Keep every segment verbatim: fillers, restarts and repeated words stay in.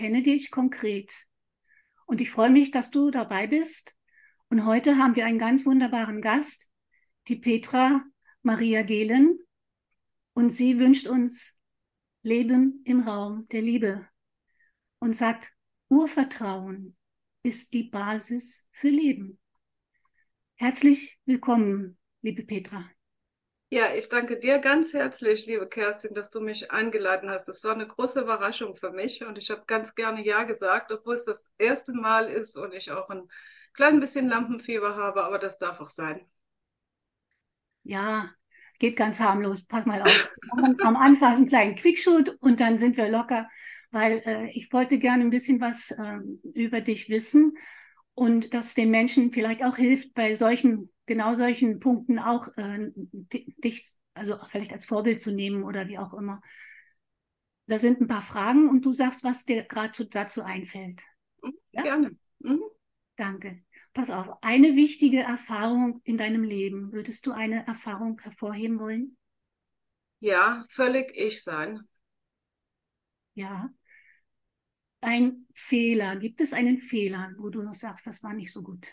kenne dich konkret. Und ich freue mich, dass du dabei bist. Und heute haben wir einen ganz wunderbaren Gast, die Petra Maria Gehlen. Und sie wünscht uns Leben im Raum der Liebe und sagt, Urvertrauen ist die Basis für Leben. Herzlich willkommen, liebe Petra. Ja, ich danke dir ganz herzlich, liebe Kerstin, dass du mich eingeladen hast. Das war eine große Überraschung für mich und ich habe ganz gerne Ja gesagt, obwohl es das erste Mal ist und ich auch ein klein bisschen Lampenfieber habe, aber das darf auch sein. Ja, geht ganz harmlos. Pass mal auf. Am Anfang einen kleinen Quickshoot und dann sind wir locker, weil äh, ich wollte gerne ein bisschen was ähm, über dich wissen und das den Menschen vielleicht auch hilft, bei solchen, genau solchen Punkten auch äh, di- dich, also vielleicht als Vorbild zu nehmen oder wie auch immer. Da sind ein paar Fragen und du sagst, was dir gerade dazu einfällt. Mhm, Ja? gerne. Mhm. Danke. Pass auf, eine wichtige Erfahrung in deinem Leben. Würdest du eine Erfahrung hervorheben wollen? Ja, völlig ich sein. Ja. Ein Fehler. Gibt es einen Fehler, wo du noch sagst, das war nicht so gut?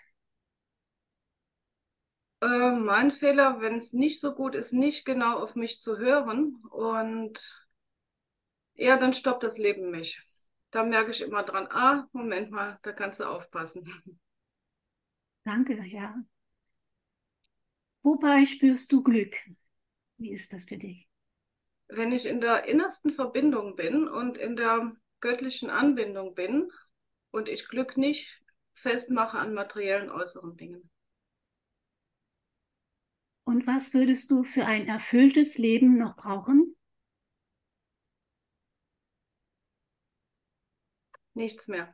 Äh, mein Fehler, wenn es nicht so gut ist, nicht genau auf mich zu hören und ja, dann stoppt das Leben mich. Da merke ich immer dran, ah, Moment mal, da kannst du aufpassen. Danke, ja. Wobei spürst du Glück? Wie ist das für dich? Wenn ich in der innersten Verbindung bin und in der göttlichen Anbindung bin und ich Glück nicht festmache an materiellen äußeren Dingen. Und was würdest du für ein erfülltes Leben noch brauchen? Nichts mehr.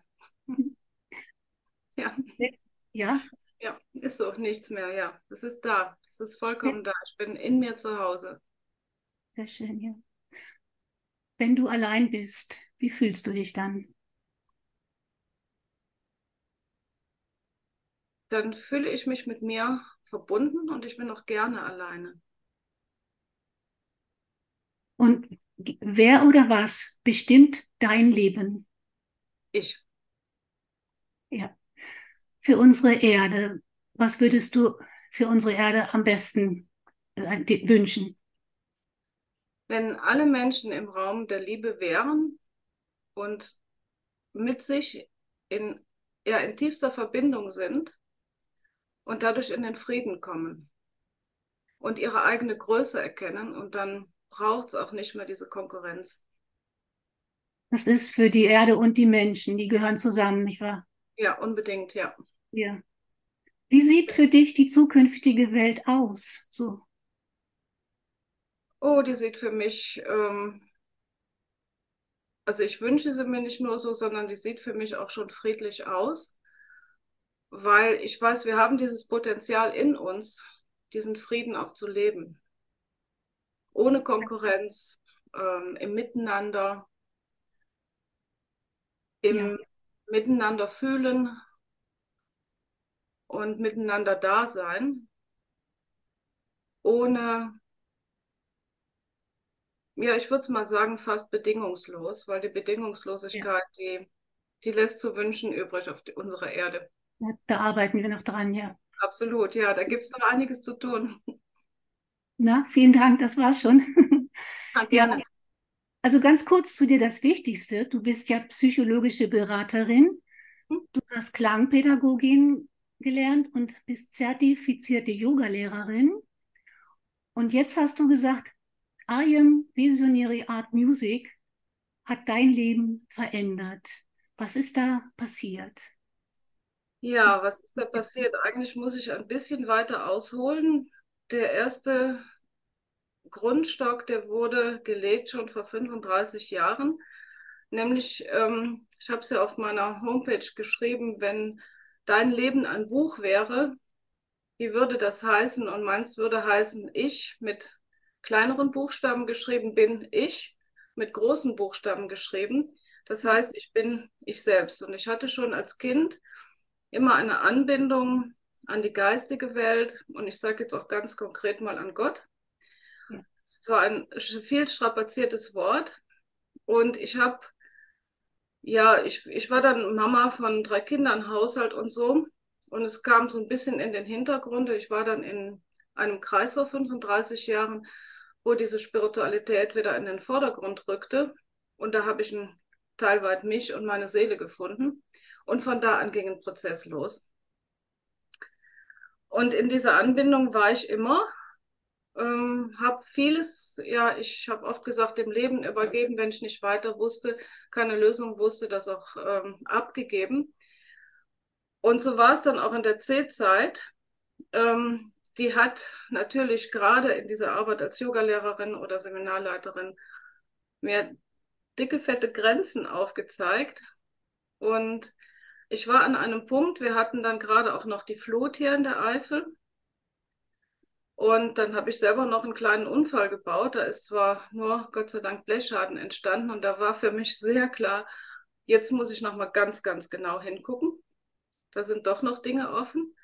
Ja, Ja, ja, ist so, nichts mehr, ja. Es ist da, es ist vollkommen da. Ich bin in mir zu Hause. sehr schön, ja. Wenn du allein bist, wie fühlst du dich dann? Dann fühle ich mich mit mir verbunden und ich bin auch gerne alleine. Und wer oder was bestimmt dein Leben? Ich. Ja. Für unsere Erde, was würdest du für unsere Erde am besten äh, wünschen? Wenn alle Menschen im Raum der Liebe wären und mit sich in, ja, in tiefster Verbindung sind, und dadurch in den Frieden kommen und ihre eigene Größe erkennen und dann braucht es auch nicht mehr diese Konkurrenz. Das ist für die Erde und die Menschen, die gehören zusammen, nicht wahr? Ja, unbedingt, ja. Ja. Wie sieht für dich die zukünftige Welt aus? So, Oh, die sieht für mich, ähm, also ich wünsche sie mir nicht nur so, sondern die sieht für mich auch schon friedlich aus, weil ich weiß, wir haben dieses Potenzial in uns, diesen Frieden auch zu leben, ohne Konkurrenz, ähm, im Miteinander, ja, im Miteinander fühlen und miteinander da sein, ohne, ja, ich würde es mal sagen, fast bedingungslos, weil die ja, Bedingungslosigkeit, die, die lässt zu wünschen übrig auf die, unserer Erde. ja, da arbeiten wir noch dran, ja. Absolut, ja, da gibt es noch einiges zu tun. Na, vielen Dank, das war's schon. Ja, Ja, gerne. also ganz kurz zu dir das Wichtigste. Du bist ja psychologische Beraterin, du hast Klangpädagogin gelernt und bist zertifizierte Yogalehrerin. Und jetzt hast du gesagt, I am Visionary Art Music hat dein Leben verändert. Was ist da passiert? Ja, was ist da passiert? Eigentlich muss ich ein bisschen weiter ausholen. Der erste Grundstock, der wurde gelegt schon vor fünfunddreißig Jahren. Nämlich, ähm, ich habe es ja auf meiner Homepage geschrieben, wenn dein Leben ein Buch wäre, wie würde das heißen? Und meins würde heißen, ich mit kleineren Buchstaben geschrieben bin ich, mit großen Buchstaben geschrieben. Das heißt, ich bin ich selbst. Und ich hatte schon als Kind immer eine Anbindung an die geistige Welt. Und ich sage jetzt auch ganz konkret mal an Gott. Ja, Es war ein viel strapaziertes Wort. Und ich habe ja, ich, ich war dann Mama von drei Kindern, Haushalt und so. Und es kam so ein bisschen in den Hintergrund. Ich war dann in einem Kreis vor fünfunddreißig Jahren, wo diese Spiritualität wieder in den Vordergrund rückte. Und da habe ich ein Teil weit mich und meine Seele gefunden. Und von da an ging ein Prozess los. Und in dieser Anbindung war ich immer, ähm, habe vieles, ja, ich habe oft gesagt, dem Leben übergeben, wenn ich nicht weiter wusste, keine Lösung wusste, das auch ähm, abgegeben. Und so war es dann auch in der C-Zeit. Ähm, die hat natürlich gerade in dieser Arbeit als Yogalehrerin oder Seminarleiterin mir dicke, fette Grenzen aufgezeigt. Und ich war an einem Punkt, wir hatten dann gerade auch noch die Flut hier in der Eifel. Und dann habe ich selber noch einen kleinen Unfall gebaut. Da ist zwar nur Gott sei Dank Blechschaden entstanden. Und da war für mich sehr klar, jetzt muss ich noch mal ganz, ganz genau hingucken. Da sind doch noch Dinge offen.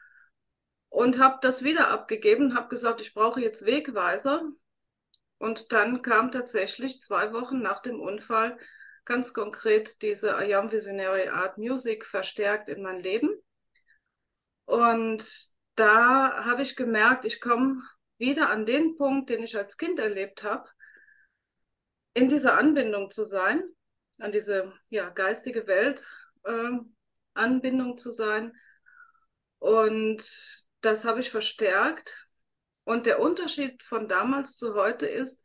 Und habe das wieder abgegeben, habe gesagt, ich brauche jetzt Wegweiser. Und dann kam tatsächlich zwei Wochen nach dem Unfall ganz konkret diese I Am Visionary Art Music verstärkt in mein Leben. Und da habe ich gemerkt, ich komme wieder an den Punkt, den ich als Kind erlebt habe, in dieser Anbindung zu sein, an diese ja, geistige Welt äh, Anbindung zu sein. Und das habe ich verstärkt. Und der Unterschied von damals zu heute ist,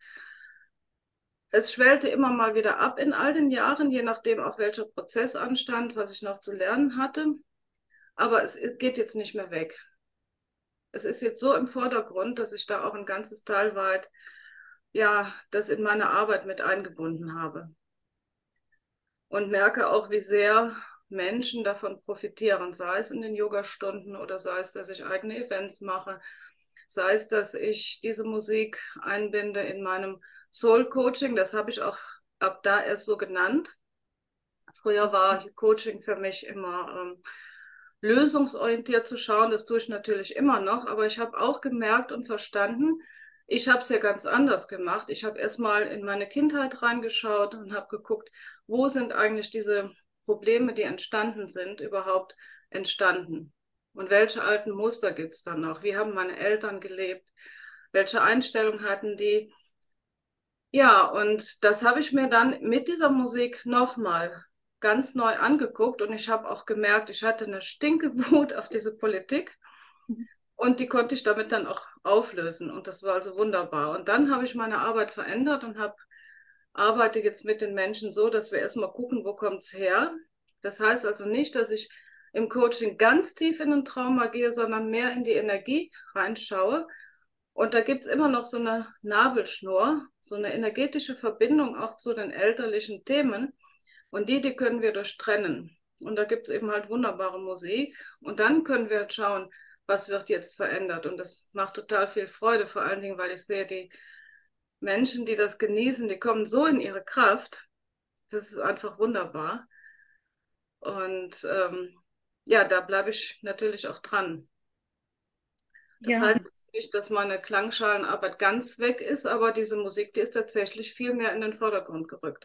es schwellte immer mal wieder ab in all den Jahren, je nachdem auch welcher Prozess anstand, was ich noch zu lernen hatte. Aber es geht jetzt nicht mehr weg. Es ist jetzt so im Vordergrund, dass ich da auch ein ganzes Teil weit, ja, das in meine Arbeit mit eingebunden habe. Und merke auch, wie sehr Menschen davon profitieren, sei es in den Yogastunden oder sei es, dass ich eigene Events mache, sei es, dass ich diese Musik einbinde in meinem Soul Coaching. Das habe ich auch ab da erst so genannt. Früher war Coaching für mich immer ähm, lösungsorientiert zu schauen. Das tue ich natürlich immer noch, aber ich habe auch gemerkt und verstanden, ich habe es ja ganz anders gemacht. Ich habe erstmal in meine Kindheit reingeschaut und habe geguckt, wo sind eigentlich diese Probleme, die entstanden sind, überhaupt entstanden? Und welche alten Muster gibt es dann noch? Wie haben meine Eltern gelebt? Welche Einstellung hatten die? Ja, und das habe ich mir dann mit dieser Musik nochmal ganz neu angeguckt und ich habe auch gemerkt, ich hatte eine Stinkewut auf diese Politik und die konnte ich damit dann auch auflösen und das war also wunderbar. Und dann habe ich meine Arbeit verändert und habe arbeite jetzt mit den Menschen so, dass wir erstmal gucken, wo kommt es her. Das heißt also nicht, dass ich im Coaching ganz tief in ein Trauma gehe, sondern mehr in die Energie reinschaue. Und da gibt es immer noch so eine Nabelschnur, so eine energetische Verbindung auch zu den elterlichen Themen. Und die, die können wir durchtrennen. Und da gibt es eben halt wunderbare Musik. Und dann können wir schauen, was wird jetzt verändert. Und das macht total viel Freude, vor allen Dingen, weil ich sehe, die Menschen, die das genießen, die kommen so in ihre Kraft. Das ist einfach wunderbar. Und ähm, ja, da bleibe ich natürlich auch dran. Das Ja, heißt jetzt nicht, dass meine Klangschalenarbeit ganz weg ist, aber diese Musik, die ist tatsächlich viel mehr in den Vordergrund gerückt.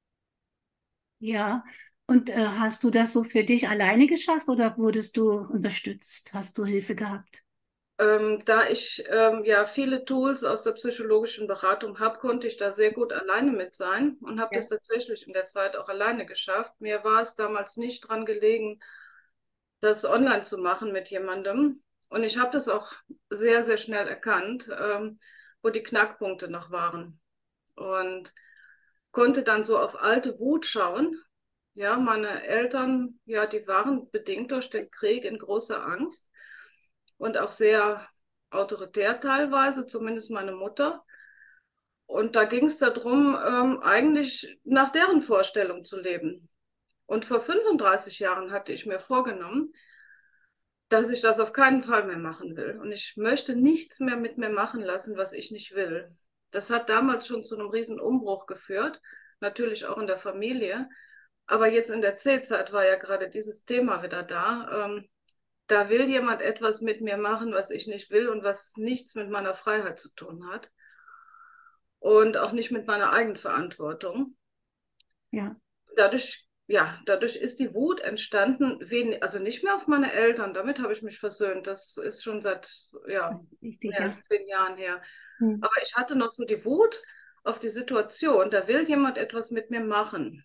ja. Und äh, hast du das so für dich alleine geschafft oder wurdest du unterstützt? Hast du Hilfe gehabt? Ähm, da ich ähm, ja viele Tools aus der psychologischen Beratung habe, konnte ich da sehr gut alleine mit sein und habe das Ja. tatsächlich in der Zeit auch alleine geschafft. Mir war es damals nicht dran gelegen, das online zu machen mit jemandem. Und ich habe das auch sehr, sehr schnell erkannt, ähm, wo die Knackpunkte noch waren. Und konnte dann so auf alte Wut schauen. Ja, meine Eltern, ja, die waren bedingt durch den Krieg in großer Angst und auch sehr autoritär teilweise, zumindest meine Mutter. Und da ging es darum, ähm, eigentlich nach deren Vorstellung zu leben. Und vor fünfunddreißig Jahren hatte ich mir vorgenommen, dass ich das auf keinen Fall mehr machen will. Und ich möchte nichts mehr mit mir machen lassen, was ich nicht will. Das hat damals schon zu einem riesen Umbruch geführt, natürlich auch in der Familie. Aber jetzt in der C-Zeit war ja gerade dieses Thema wieder da. Ähm, da will jemand etwas mit mir machen, was ich nicht will und was nichts mit meiner Freiheit zu tun hat und auch nicht mit meiner Eigenverantwortung. Ja. Dadurch ja, dadurch ist die Wut entstanden, wen, also nicht mehr auf meine Eltern, damit habe ich mich versöhnt. Das ist schon seit, ja, Das ist wichtig, mehr ja. als zehn Jahren her. Hm. Aber ich hatte noch so die Wut auf die Situation, da will jemand etwas mit mir machen.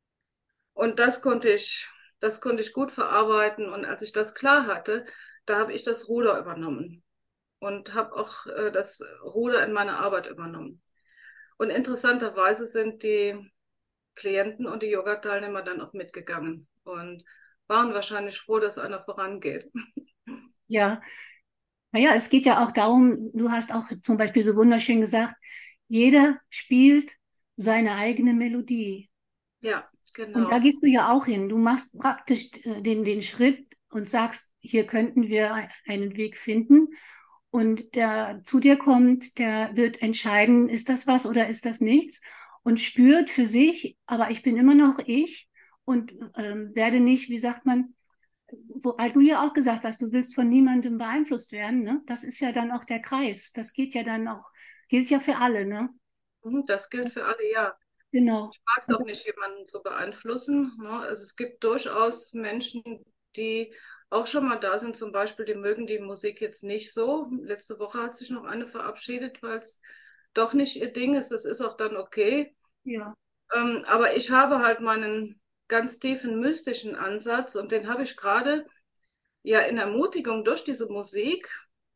Und das konnte ich, das konnte ich gut verarbeiten. Und als ich das klar hatte, da habe ich das Ruder übernommen und habe auch äh, das Ruder in meiner Arbeit übernommen. Und interessanterweise sind die Klienten und die Yoga-Teilnehmer dann auch mitgegangen und waren wahrscheinlich froh, dass einer vorangeht. Ja, naja, es geht ja auch darum, du hast auch zum Beispiel so wunderschön gesagt, jeder spielt seine eigene Melodie. Ja, Und da genau. gehst du ja auch hin. Du machst praktisch äh, den, den Schritt und sagst, hier könnten wir einen Weg finden. Und der zu dir kommt, der wird entscheiden, ist das was oder ist das nichts? Und spürt für sich, aber ich bin immer noch ich und ähm, werde nicht, wie sagt man, wo du ja auch gesagt hast, du willst von niemandem beeinflusst werden, ne? Das ist ja dann auch der Kreis. Das geht ja dann auch, gilt ja für alle, ne? Mhm, das gilt für alle, ja. Genau. Ich mag es Und auch das, nicht, jemanden zu beeinflussen. Ne? Also es gibt durchaus Menschen, die auch schon mal da sind, zum Beispiel, die mögen die Musik jetzt nicht so. Letzte Woche hat sich noch eine verabschiedet, weil es doch nicht ihr Ding ist. Das ist auch dann okay. ja. Ähm, aber ich habe halt meinen ganz tiefen mystischen Ansatz und den habe ich gerade ja in Ermutigung durch diese Musik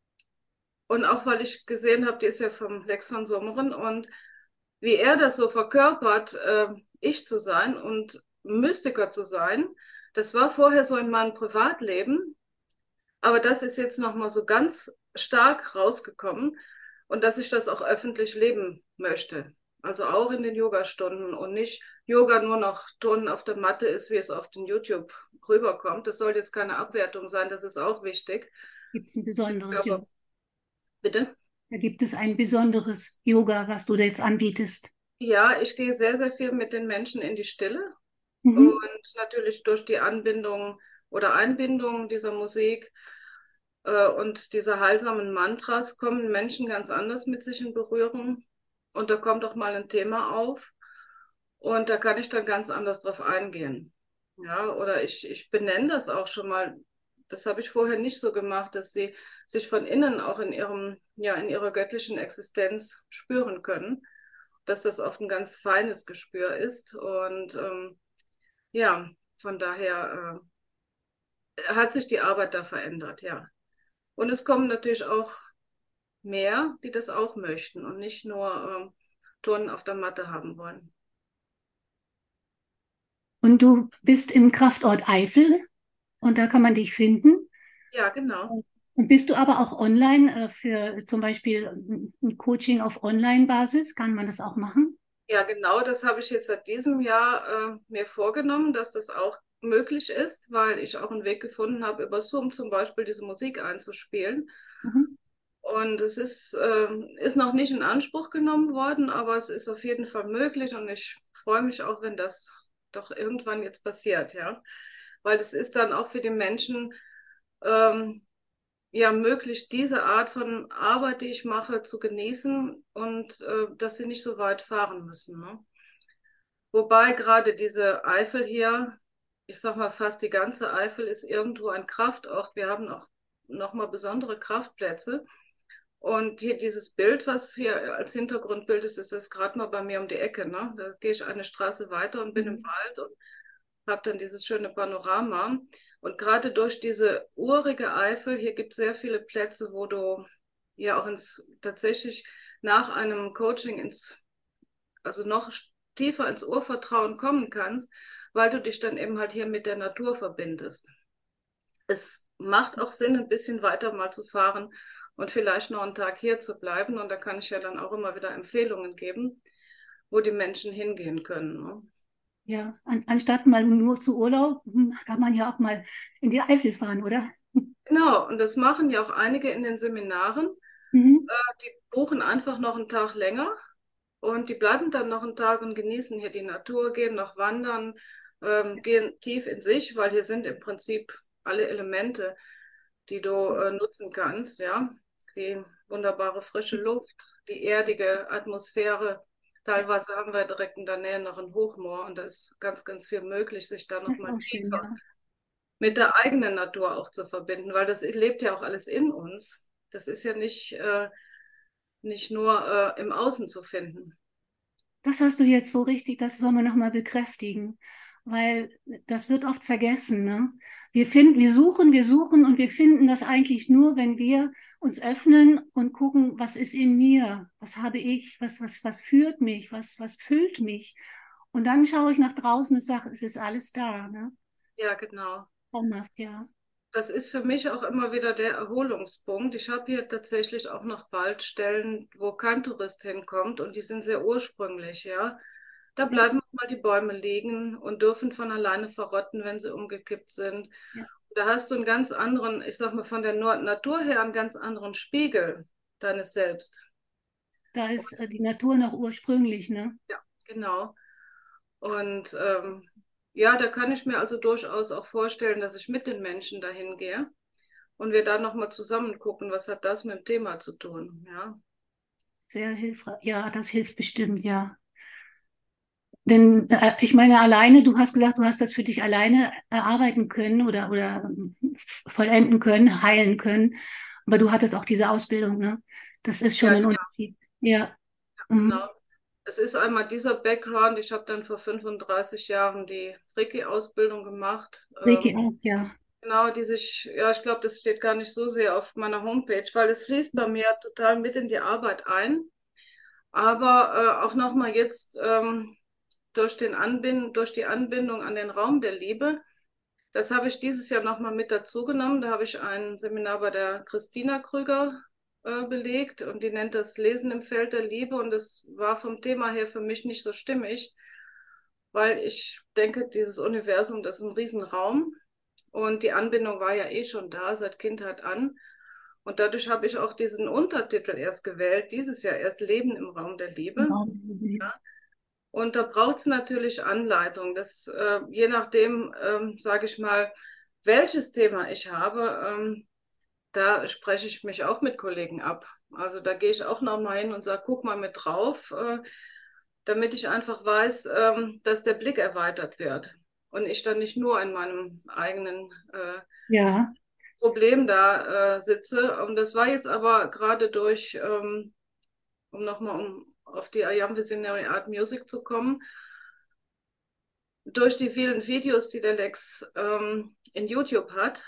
und auch weil ich gesehen habe, die ist ja vom Lex van Sommeren und wie er das so verkörpert, äh, ich zu sein und Mystiker zu sein, das war vorher so in meinem Privatleben, aber das ist jetzt nochmal so ganz stark rausgekommen und dass ich das auch öffentlich leben möchte. Also auch in den Yogastunden und nicht Yoga nur noch Turnen auf der Matte ist, wie es auf den YouTube rüberkommt. Das soll jetzt keine Abwertung sein, das ist auch wichtig. Gibt es ein besonderes Yoga? Aber bitte? Da gibt es ein besonderes Yoga, was du da jetzt anbietest. Ja, ich gehe sehr, sehr viel mit den Menschen in die Stille Mhm. und natürlich durch die Anbindung oder Einbindung dieser Musik äh, und dieser heilsamen Mantras kommen Menschen ganz anders mit sich in Berührung und da kommt auch mal ein Thema auf und da kann ich dann ganz anders drauf eingehen. Ja, oder ich, ich benenne das auch schon mal. Das habe ich vorher nicht so gemacht, dass sie sich von innen auch in ihrem, ja, in ihrer göttlichen Existenz spüren können, dass das oft ein ganz feines Gespür ist. Und ähm, ja, von daher äh, hat sich die Arbeit da verändert, ja. Und es kommen natürlich auch mehr, die das auch möchten und nicht nur ähm, Turnen auf der Matte haben wollen. Und du bist im Kraftort Eifel und da kann man dich finden. Ja, genau. Und bist du aber auch online äh, für zum Beispiel ein Coaching auf Online-Basis? Kann man das auch machen? Ja, genau, das habe ich jetzt seit diesem Jahr äh, mir vorgenommen, dass das auch möglich ist, weil ich auch einen Weg gefunden habe, über Zoom zum Beispiel diese Musik einzuspielen. Mhm. Und es ist, ähm, ist noch nicht in Anspruch genommen worden, aber es ist auf jeden Fall möglich und ich freue mich auch, wenn das doch irgendwann jetzt passiert, ja. Weil es ist dann auch für die Menschen ähm, ja möglich, diese Art von Arbeit, die ich mache, zu genießen und äh, dass sie nicht so weit fahren müssen, ne? Wobei gerade diese Eifel hier, ich sag mal fast die ganze Eifel ist irgendwo ein Kraftort. Wir haben auch nochmal besondere Kraftplätze. Und hier dieses Bild, was hier als Hintergrundbild ist, ist das gerade mal bei mir um die Ecke. Ne? Da gehe ich eine Straße weiter und bin im Mhm. Wald und habe dann dieses schöne Panorama. Und gerade durch diese urige Eifel, hier gibt es sehr viele Plätze, wo du ja auch ins tatsächlich nach einem Coaching ins also noch tiefer ins Urvertrauen kommen kannst, weil du dich dann eben halt hier mit der Natur verbindest. Es macht auch Sinn, ein bisschen weiter mal zu fahren und vielleicht noch einen Tag hier zu bleiben. Und da kann ich ja dann auch immer wieder Empfehlungen geben, wo die Menschen hingehen können. Ne? Ja, an, anstatt mal nur zu Urlaub, hm, kann man ja auch mal in die Eifel fahren, oder? Genau, und das machen ja auch einige in den Seminaren. Mhm. Die buchen einfach noch einen Tag länger und die bleiben dann noch einen Tag und genießen hier die Natur, gehen noch wandern, ähm, gehen tief in sich, weil hier sind im Prinzip alle Elemente, die du äh, nutzen kannst, ja. Die wunderbare frische Luft, die erdige Atmosphäre, Teilweise haben wir direkt in der Nähe noch ein Hochmoor und da ist ganz, ganz viel möglich, sich da Das noch ist mal auch schön, tiefer ja. mit der eigenen Natur auch zu verbinden, weil das lebt ja auch alles in uns. Das ist ja nicht, äh, nicht nur äh, im Außen zu finden. Das hast du jetzt so richtig, das wollen wir nochmal bekräftigen, weil das wird oft vergessen, ne? Wir finden, wir suchen, wir suchen und wir finden das eigentlich nur, wenn wir uns öffnen und gucken, was ist in mir, was habe ich, was, was, was führt mich, was, was füllt mich. Und dann schaue ich nach draußen und sage, es ist alles da, ne? Ja, genau. Traumhaft, ja. Das ist für mich auch immer wieder der Erholungspunkt. Ich habe hier tatsächlich auch noch Waldstellen, wo kein Tourist hinkommt und die sind sehr ursprünglich, ja. Da Ja, bleiben auch mal die Bäume liegen und dürfen von alleine verrotten, wenn sie umgekippt sind. ja. Da hast du einen ganz anderen, ich sag mal von der Nor- Natur her, einen ganz anderen Spiegel deines Selbst. Da ist äh, die Natur noch ursprünglich, ne? Ja, genau. Und ähm, ja, da kann ich mir also durchaus auch vorstellen, dass ich mit den Menschen dahin gehe und wir dann nochmal zusammen gucken, was hat das mit dem Thema zu tun. Ja, Sehr hilfreich. Ja, das hilft bestimmt, ja. Denn äh, ich meine, alleine, du hast gesagt, du hast das für dich alleine erarbeiten können oder, oder ähm, vollenden können, heilen können. Aber du hattest auch diese Ausbildung, ne? Das ist schon ja, ein Unterschied. Ja. genau. Mhm. Es ist einmal dieser Background. Ich habe dann vor fünfunddreißig Jahren die Reiki-Ausbildung gemacht. Reiki Ähm, auch, ja. genau, die sich, ja, ich glaube, das steht gar nicht so sehr auf meiner Homepage, weil es fließt bei mir total mit in die Arbeit ein. Aber äh, auch nochmal jetzt ähm, durch den Anbind durch die Anbindung an den Raum der Liebe. Das habe ich dieses Jahr nochmal mit dazu genommen. Da habe ich ein Seminar bei der Christina Krüger äh, belegt und die nennt das Lesen im Feld der Liebe. Und das war vom Thema her für mich nicht so stimmig, weil ich denke, dieses Universum, das ist ein Riesenraum und die Anbindung war ja eh schon da, seit Kindheit an. Und dadurch habe ich auch diesen Untertitel erst gewählt, dieses Jahr erst Leben im Raum der Liebe. Genau. Und da braucht es natürlich Anleitung. Das, äh, je nachdem, ähm, sage ich mal, welches Thema ich habe, ähm, da spreche ich mich auch mit Kollegen ab. Also da gehe ich auch nochmal hin und sage, guck mal mit drauf, äh, damit ich einfach weiß, ähm, dass der Blick erweitert wird und ich dann nicht nur in meinem eigenen äh, Ja, Problem da äh, sitze. Und das war jetzt aber gerade durch, ähm, um nochmal um auf die I Am Visionary Art Music zu kommen, durch die vielen Videos, die der Lex ähm, in YouTube hat,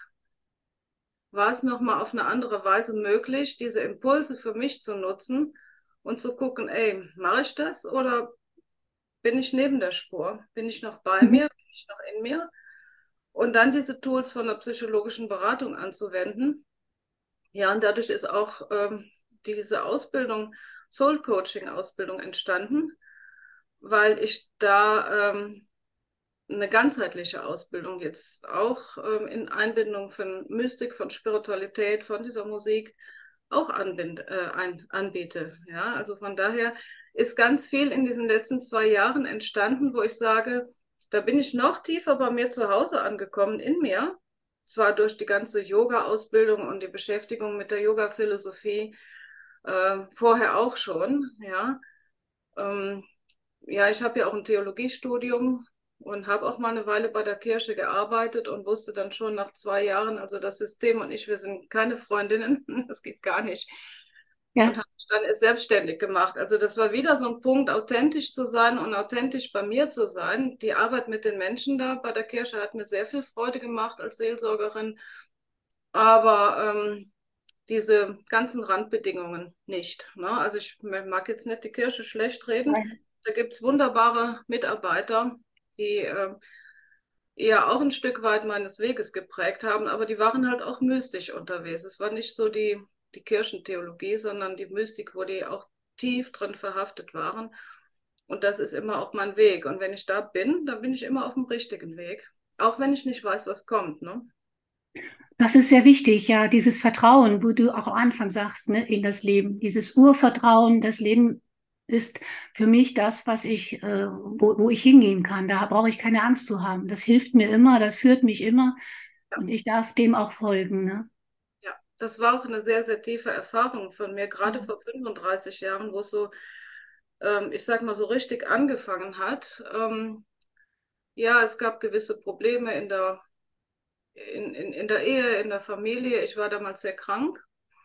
war es nochmal auf eine andere Weise möglich, diese Impulse für mich zu nutzen und zu gucken, ey, mache ich das oder bin ich neben der Spur? Bin ich noch bei mhm. mir? Bin ich noch in mir? Und dann diese Tools von der psychologischen Beratung anzuwenden. Ja, und dadurch ist auch ähm, diese Ausbildung, Soul Coaching Ausbildung entstanden, weil ich da ähm, eine ganzheitliche Ausbildung jetzt auch ähm, in Einbindung von Mystik, von Spiritualität, von dieser Musik auch anbind, äh, ein, anbiete. Ja, also von daher ist ganz viel in diesen letzten zwei Jahren entstanden, wo ich sage, da bin ich noch tiefer bei mir zu Hause angekommen, in mir. Zwar durch die ganze Yoga-Ausbildung und die Beschäftigung mit der Yoga-Philosophie äh, vorher auch schon, ja. Ähm, ja, ich habe ja auch ein Theologiestudium und habe auch mal eine Weile bei der Kirche gearbeitet und wusste dann schon nach zwei Jahren, also das System und ich, wir sind keine Freundinnen, das geht gar nicht. Und Ja, habe mich dann erst selbstständig gemacht. Also das war wieder so ein Punkt, authentisch zu sein und authentisch bei mir zu sein. Die Arbeit mit den Menschen da bei der Kirche hat mir sehr viel Freude gemacht als Seelsorgerin, aber ähm, diese ganzen Randbedingungen nicht. Ne? Also ich mag jetzt nicht die Kirche schlecht reden. nein. Da gibt es wunderbare Mitarbeiter, die äh, eher auch ein Stück weit meines Weges geprägt haben, aber die waren halt auch mystisch unterwegs. Es war nicht so die, die Kirchentheologie, sondern die Mystik, wo die auch tief drin verhaftet waren. Und das ist immer auch mein Weg. Und wenn ich da bin, dann bin ich immer auf dem richtigen Weg. Auch wenn ich nicht weiß, was kommt. Ne? Das ist sehr wichtig, ja, dieses Vertrauen, wo du auch am Anfang sagst, ne, in das Leben, dieses Urvertrauen, das Leben ist für mich das, was ich, äh, wo, wo ich hingehen kann. Da brauche ich keine Angst zu haben. Das hilft mir immer, das führt mich immer Ja. und ich darf dem auch folgen, ne? Ja, das war auch eine sehr, sehr tiefe Erfahrung von mir, gerade Ja. vor fünfunddreißig Jahren, wo es so ähm, ich sag mal, so richtig angefangen hat. Ähm, ja, es gab gewisse Probleme in der, in, in, in der Ehe, in der Familie. Ich war damals sehr krank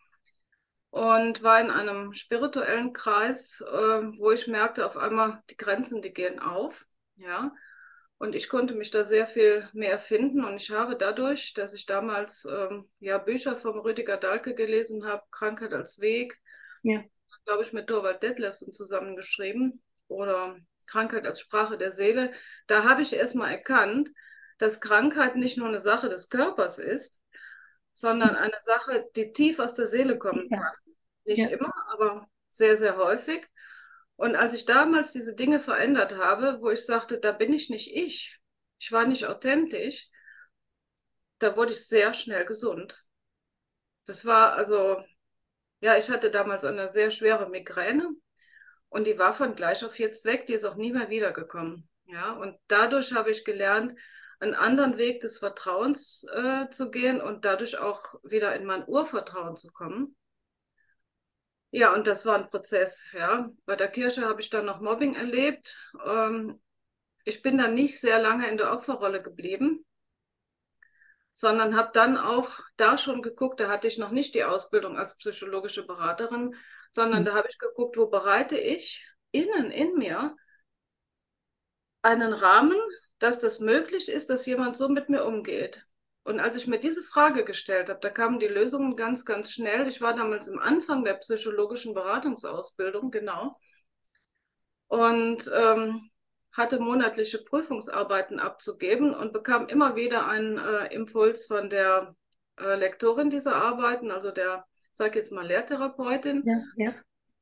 und war in einem spirituellen Kreis, äh, wo ich merkte, auf einmal die Grenzen, die gehen auf. Ja. Und ich konnte mich da sehr viel mehr finden. Und ich habe dadurch, dass ich damals ähm, ja, Bücher vom Rüdiger Dahlke gelesen habe, Krankheit als Weg, Ja, glaube ich, mit Thorvald Detlefsen zusammengeschrieben, oder Krankheit als Sprache der Seele, da habe ich erst mal erkannt, dass Krankheit nicht nur eine Sache des Körpers ist, sondern eine Sache, die tief aus der Seele kommen ja, kann. Nicht ja, immer, aber sehr, sehr häufig. Und als ich damals diese Dinge verändert habe, wo ich sagte, da bin ich nicht ich, ich war nicht authentisch, da wurde ich sehr schnell gesund. Das war also, ja, ich hatte damals eine sehr schwere Migräne und die war von gleich auf jetzt weg, die ist auch nie mehr wiedergekommen. Ja, und dadurch habe ich gelernt, einen anderen Weg des Vertrauens äh, zu gehen und dadurch auch wieder in mein Urvertrauen zu kommen. Ja, und das war ein Prozess, ja. Bei der Kirche habe ich dann noch Mobbing erlebt. Ähm, ich bin dann nicht sehr lange in der Opferrolle geblieben, sondern habe dann auch da schon geguckt, da hatte ich noch nicht die Ausbildung als psychologische Beraterin, sondern hm, da habe ich geguckt, wo bereite ich innen in mir einen Rahmen, dass das möglich ist, dass jemand so mit mir umgeht. Und als ich mir diese Frage gestellt habe, da kamen die Lösungen ganz, ganz schnell. Ich war damals im Anfang der psychologischen Beratungsausbildung, genau, und ähm, hatte monatliche Prüfungsarbeiten abzugeben und bekam immer wieder einen äh, Impuls von der äh, Lektorin dieser Arbeiten, also der, sag jetzt mal, Lehrtherapeutin. ja, ja.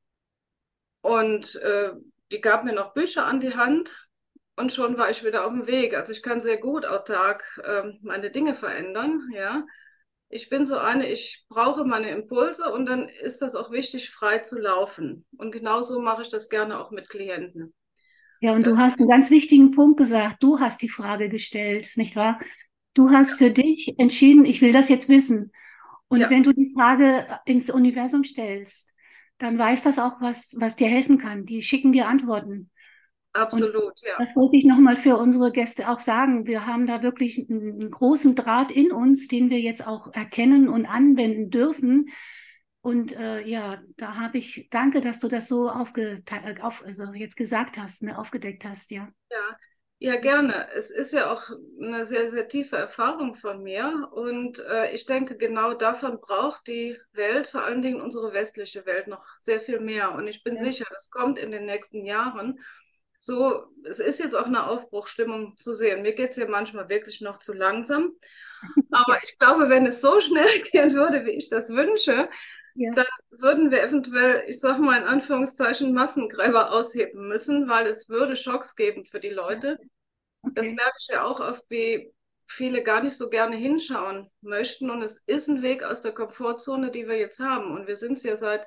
Und äh, die gab mir noch Bücher an die Hand und schon war ich wieder auf dem Weg. Also ich kann sehr gut autark ähm, meine Dinge verändern, ja. Ich bin so eine, ich brauche meine Impulse und dann ist das auch wichtig, frei zu laufen. Und genauso mache ich das gerne auch mit Klienten. Ja, und du Das, hast einen ganz wichtigen Punkt gesagt. Du hast die Frage gestellt, nicht wahr? Du hast für dich entschieden, ich will das jetzt wissen. Und ja, wenn du die Frage ins Universum stellst, dann weiß das auch, was, was dir helfen kann. Die schicken dir Antworten. Und absolut, ja. das wollte ich nochmal für unsere Gäste auch sagen. Wir haben da wirklich einen, einen großen Draht in uns, den wir jetzt auch erkennen und anwenden dürfen. Und äh, ja, da habe ich, danke, dass du das so aufgeteilt, auf, also jetzt gesagt hast, ne, aufgedeckt hast, ja. Ja, ja, gerne. Es ist ja auch eine sehr, sehr tiefe Erfahrung von mir. Und äh, ich denke, genau davon braucht die Welt, vor allen Dingen unsere westliche Welt, noch sehr viel mehr. Und ich bin Ja, sicher, das kommt in den nächsten Jahren. So, es ist jetzt auch eine Aufbruchstimmung zu sehen. Mir geht es ja manchmal wirklich noch zu langsam. Aber ja, ich glaube, wenn es so schnell gehen würde, wie ich das wünsche, ja, dann würden wir eventuell, ich sage mal in Anführungszeichen, Massengräber ausheben müssen, weil es würde Schocks geben für die ja, Leute. Das okay. merke ich ja auch oft, wie viele gar nicht so gerne hinschauen möchten. Und es ist ein Weg aus der Komfortzone, die wir jetzt haben. Und wir sind es ja seit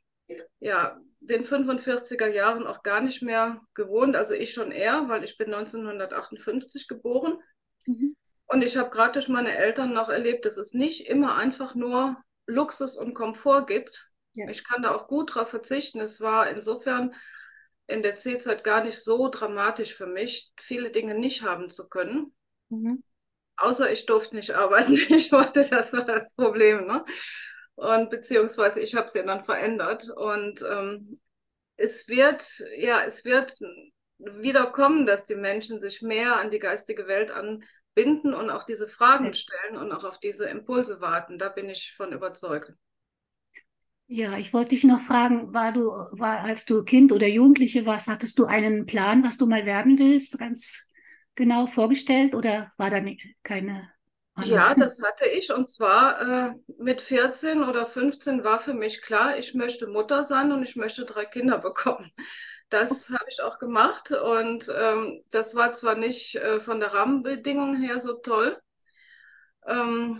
ja, den fünfundvierziger Jahren auch gar nicht mehr gewohnt. Also ich schon eher, weil ich bin neunzehnhundertachtundfünfzig geboren. Mhm. Und ich habe gerade durch meine Eltern noch erlebt, dass es nicht immer einfach nur Luxus und Komfort gibt. Ja. Ich kann da auch gut drauf verzichten. Es war insofern in der C-Zeit gar nicht so dramatisch für mich, viele Dinge nicht haben zu können. Mhm. Außer ich durfte nicht arbeiten. Ich wollte, das war das Problem, ne? Und beziehungsweise ich habe es ja dann verändert. Und ähm, es wird, ja, es wird wieder kommen, dass die Menschen sich mehr an die geistige Welt anbinden und auch diese Fragen Okay. stellen und auch auf diese Impulse warten. Da bin ich von überzeugt. Ja, ich wollte dich noch fragen, war du, war, als du Kind oder Jugendliche warst, hattest du einen Plan, was du mal werden willst, ganz genau vorgestellt oder war da ni- keine Ahnung? Ja, das hatte ich. Und zwar äh, mit vierzehn oder fünfzehn war für mich klar, ich möchte Mutter sein und ich möchte drei Kinder bekommen. Das habe ich auch gemacht. Und ähm, das war zwar nicht äh, von der Rahmenbedingung her so toll. Ähm,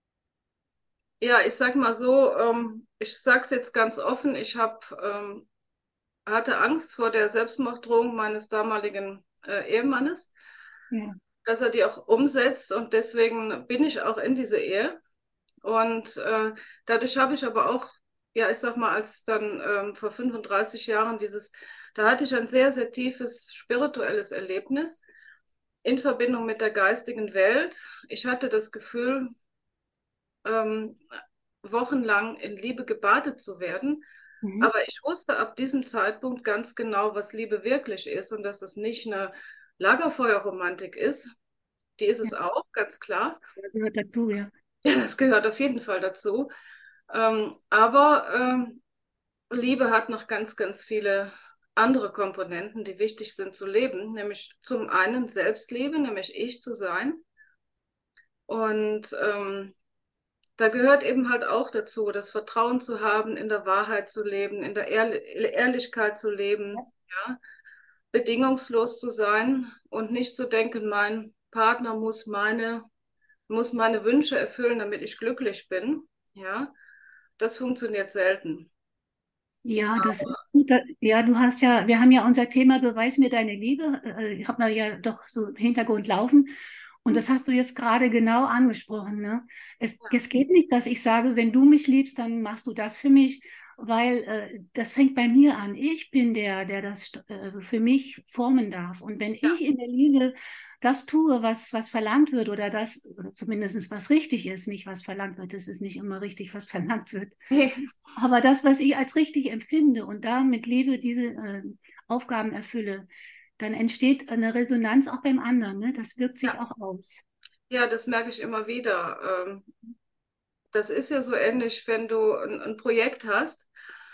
ja, ich sag mal so, ähm, ich sag's jetzt ganz offen, ich hab, ähm, hatte Angst vor der Selbstmorddrohung meines damaligen äh, Ehemannes, Ja. dass er die auch umsetzt. Und deswegen bin ich auch in diese Ehe. Und äh, dadurch habe ich aber auch, ja, ich sag mal, als dann ähm, vor fünfunddreißig Jahren dieses Da hatte ich ein sehr, sehr tiefes spirituelles Erlebnis in Verbindung mit der geistigen Welt. Ich hatte das Gefühl, ähm, wochenlang in Liebe gebadet zu werden. Mhm. Aber ich wusste ab diesem Zeitpunkt ganz genau, was Liebe wirklich ist und dass es nicht eine Lagerfeuerromantik ist. Die ist Ja, es auch, ganz klar. das gehört dazu, ja. Ja, das gehört auf jeden Fall dazu. Ähm, aber ähm, Liebe hat noch ganz, ganz viele andere Komponenten, die wichtig sind zu leben, nämlich zum einen Selbstliebe, nämlich ich zu sein. Und ähm, da gehört eben halt auch dazu, das Vertrauen zu haben, in der Wahrheit zu leben, in der Ehrli Ehrlichkeit zu leben, ja, bedingungslos zu sein und nicht zu denken, mein Partner muss meine, muss meine Wünsche erfüllen, damit ich glücklich bin. Ja, das funktioniert selten. Ja, das ist gut. da- Ja, du hast ja, wir haben ja unser Thema Beweis mir deine Liebe, äh, haben wir ja doch so im Hintergrund laufen. Und das hast du jetzt gerade genau angesprochen, ne? Es, es geht nicht, dass ich sage, wenn du mich liebst, dann machst du das für mich, weil äh, das fängt bei mir an. Ich bin der, der das st- also für mich formen darf. Und wenn Ja, ich in der Liebe das tue, was, was verlangt wird, oder das, oder zumindest was richtig ist, nicht was verlangt wird, es ist nicht immer richtig, was verlangt wird. ja. Aber das, was ich als richtig empfinde und da mit Liebe diese äh, Aufgaben erfülle, dann entsteht eine Resonanz auch beim anderen. Ne? Das wirkt sich Ja, auch aus. ja, das merke ich immer wieder. Ähm, das ist ja so ähnlich, wenn du ein, ein Projekt hast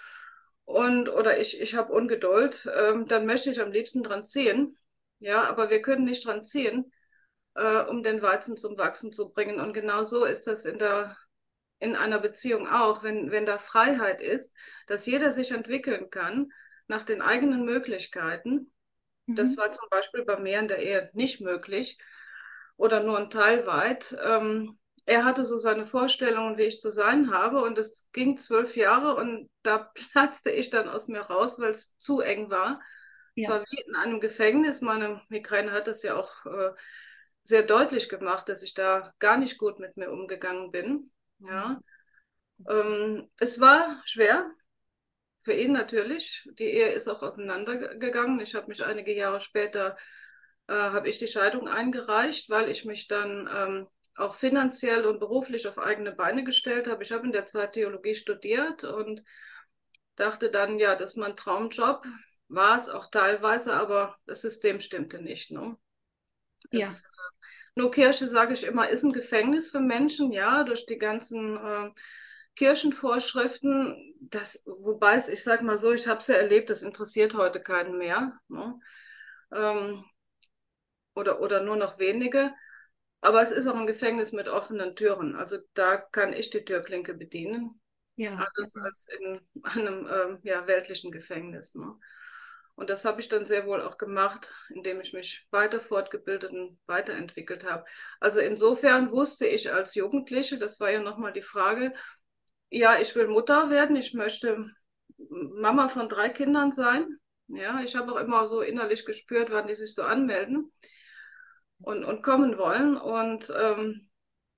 und oder ich, ich habe Ungeduld, ähm, dann möchte ich am liebsten dran ziehen. Ja, aber wir können nicht dran ziehen, äh, um den Weizen zum Wachsen zu bringen. Und genau so ist das in der, in einer Beziehung auch, wenn, wenn da Freiheit ist, dass jeder sich entwickeln kann nach den eigenen Möglichkeiten. Das Mhm. war zum Beispiel bei mir in der Ehe nicht möglich oder nur ein Teil weit. Ähm, er hatte so seine Vorstellungen, wie ich zu sein habe, und es ging zwölf Jahre und da platzte ich dann aus mir raus, weil es zu eng war. Es Ja. war wie in einem Gefängnis. Meine Migräne hat das ja auch äh, sehr deutlich gemacht, dass ich da gar nicht gut mit mir umgegangen bin. Ja. Ähm, es war schwer, für ihn natürlich. Die Ehe ist auch auseinandergegangen. Ich habe mich einige Jahre später, äh, habe ich die Scheidung eingereicht, weil ich mich dann ähm, auch finanziell und beruflich auf eigene Beine gestellt habe. Ich habe in der Zeit Theologie studiert und dachte dann, ja, das ist mein Traumjob. War es auch teilweise, aber das System stimmte nicht. Ne? Ja. Es, nur Kirche, sage ich immer, ist ein Gefängnis für Menschen, ja, durch die ganzen äh, Kirchenvorschriften. Das, wobei es, ich sage mal so, ich habe es ja erlebt, das interessiert heute keinen mehr, ne? Ähm, oder, oder nur noch wenige. Aber es ist auch ein Gefängnis mit offenen Türen. Also da kann ich die Türklinke bedienen, Ja. Ja. anders als in einem ähm, ja, weltlichen Gefängnis. Ne? Und das habe ich dann sehr wohl auch gemacht, indem ich mich weiter fortgebildet und weiterentwickelt habe. Also insofern wusste ich als Jugendliche, das war ja nochmal die Frage, ja, ich will Mutter werden, ich möchte Mama von drei Kindern sein. Ja, ich habe auch immer so innerlich gespürt, wann die sich so anmelden und, und kommen wollen. Und ähm,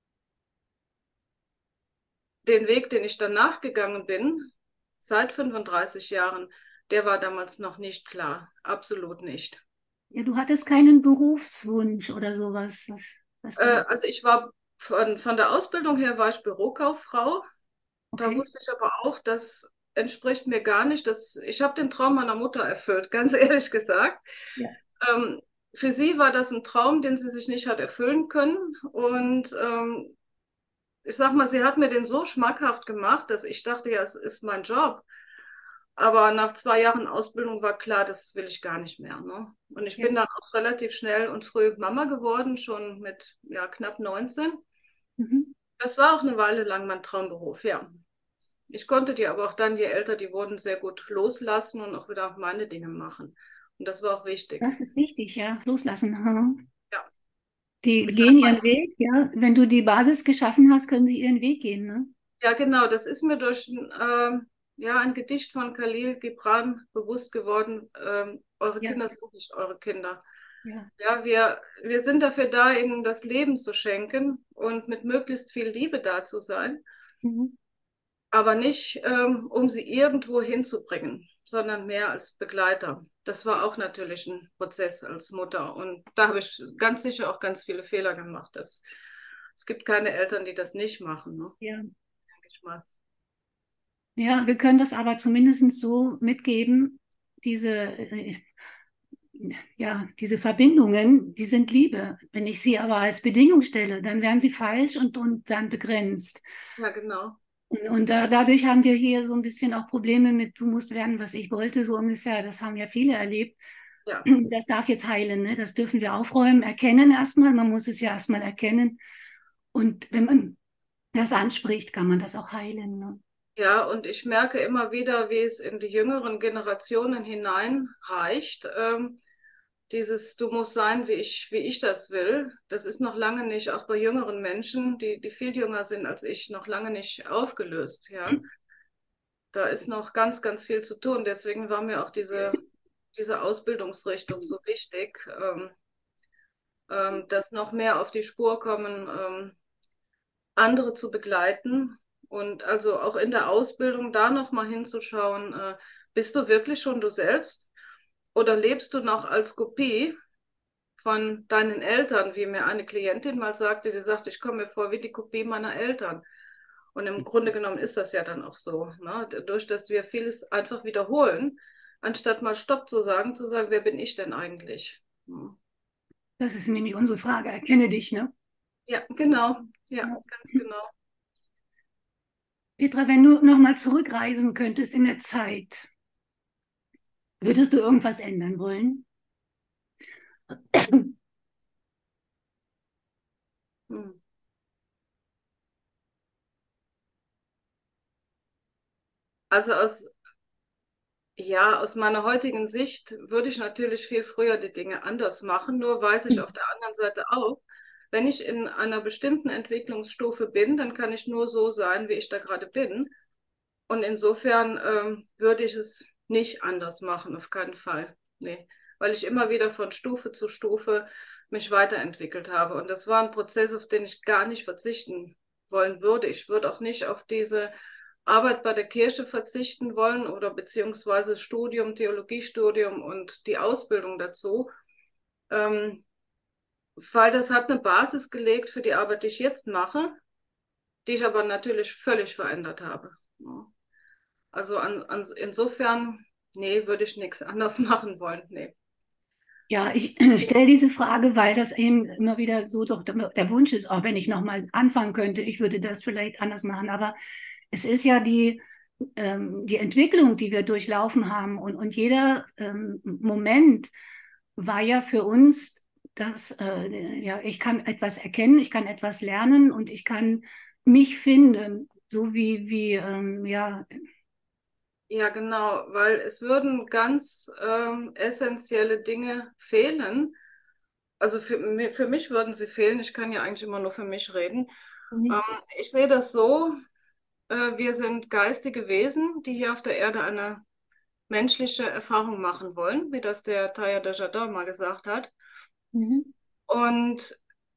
den Weg, den ich danach gegangen bin, seit fünfunddreißig Jahren, der war damals noch nicht klar. Absolut nicht. Ja, du hattest keinen Berufswunsch oder sowas, was, was Äh, du, also ich war von, von der Ausbildung her war ich Bürokauffrau. Da okay? wusste ich aber auch, das entspricht mir gar nicht. Das, ich habe den Traum meiner Mutter erfüllt, ganz ehrlich gesagt. Ja. Ähm, für sie war das ein Traum, den sie sich nicht hat erfüllen können. Und ähm, ich sag mal, sie hat mir den so schmackhaft gemacht, dass ich dachte, ja, es ist mein Job. Aber nach zwei Jahren Ausbildung war klar, das will ich gar nicht mehr. Ne? Und ich Ja. bin dann auch relativ schnell und früh Mama geworden, schon mit ja, knapp neunzehn. Mhm. Das war auch eine Weile lang mein Traumberuf, ja. Ich konnte die aber auch dann, je älter die wurden, sehr gut loslassen und auch wieder meine Dinge machen. Und das war auch wichtig. Das ist wichtig, ja. Loslassen. Mhm. Ja, Die ich sag gehen mal, ihren Weg, ja. Wenn du die Basis geschaffen hast, können sie ihren Weg gehen, ne? ja, genau, das ist mir durch ähm, ja, ein Gedicht von Khalil Gibran bewusst geworden. Ähm, eure Ja. Kinder sind nicht eure Kinder. Ja. Ja, wir, wir sind dafür da, ihnen das Leben zu schenken und mit möglichst viel Liebe da zu sein, Mhm. aber nicht, ähm, um sie irgendwo hinzubringen, sondern mehr als Begleiter. Das war auch natürlich ein Prozess als Mutter. Und da habe ich ganz sicher auch ganz viele Fehler gemacht. Das, es gibt keine Eltern, die das nicht machen, ne? Ja. Denke ich mal. Ja, wir können das aber zumindest so mitgeben, diese, äh, ja, diese Verbindungen, die sind Liebe. Wenn ich sie aber als Bedingung stelle, dann werden sie falsch und, und dann begrenzt. Ja, genau. Und, und da, dadurch haben wir hier so ein bisschen auch Probleme mit, du musst werden, was ich wollte, so ungefähr. Das haben ja viele erlebt. Ja. Das darf jetzt heilen, ne? Das dürfen wir aufräumen, erkennen erstmal. Man muss es ja erstmal erkennen. Und wenn man das anspricht, kann man das auch heilen, ne? Ja, und ich merke immer wieder, wie es in die jüngeren Generationen hineinreicht. Ähm, dieses, du musst sein, wie ich, wie ich das will, das ist noch lange nicht, auch bei jüngeren Menschen, die, die viel jünger sind als ich, noch lange nicht aufgelöst. Ja, da ist noch ganz, ganz viel zu tun. Deswegen war mir auch diese, diese Ausbildungsrichtung so wichtig, ähm, ähm, dass noch mehr auf die Spur kommen, ähm, andere zu begleiten und also auch in der Ausbildung da noch mal hinzuschauen, äh, bist du wirklich schon du selbst oder lebst du noch als Kopie von deinen Eltern, wie mir eine Klientin mal sagte, die sagte, ich komme mir vor wie die Kopie meiner Eltern. Und im Grunde genommen ist das ja dann auch so, ne? Dadurch, dass wir vieles einfach wiederholen, anstatt mal Stopp zu sagen, zu sagen, wer bin ich denn eigentlich? Hm. Das ist nämlich unsere Frage. Erkenne dich, ne? Ja, genau. Ja, Ja. ganz genau. Petra, wenn du nochmal zurückreisen könntest in der Zeit, würdest du irgendwas ändern wollen? Hm. Also aus Ja, aus meiner heutigen Sicht würde ich natürlich viel früher die Dinge anders machen. Nur weiß ich auf der anderen Seite auch, wenn ich in einer bestimmten Entwicklungsstufe bin, dann kann ich nur so sein, wie ich da gerade bin. Und insofern ähm, würde ich es nicht anders machen, auf keinen Fall. Nee, weil ich immer wieder von Stufe zu Stufe mich weiterentwickelt habe. Und das war ein Prozess, auf den ich gar nicht verzichten wollen würde. Ich würde auch nicht auf diese Arbeit bei der Kirche verzichten wollen oder beziehungsweise Studium, Theologiestudium und die Ausbildung dazu, ähm, weil das hat eine Basis gelegt für die Arbeit, die ich jetzt mache, die ich aber natürlich völlig verändert habe. Ja. Also an, an, insofern, nee, würde ich nichts anders machen wollen. Nee. Ja, ich stelle diese Frage, weil das eben immer wieder so doch der Wunsch ist, auch wenn ich nochmal anfangen könnte, ich würde das vielleicht anders machen. Aber es ist ja die, ähm, die Entwicklung, die wir durchlaufen haben. Und, und jeder ähm, Moment war ja für uns, dass äh, ja, ich kann etwas erkennen, ich kann etwas lernen und ich kann mich finden, so wie, wie ähm, ja, Ja, genau, weil es würden ganz ähm, essentielle Dinge fehlen. Also für, mi- für mich würden sie fehlen. Ich kann ja eigentlich immer nur für mich reden. Ähm, ich sehe das so, äh, wir sind geistige Wesen, die hier auf der Erde eine menschliche Erfahrung machen wollen, wie das der Teilhard de Chardin mal gesagt hat. Mhm. Und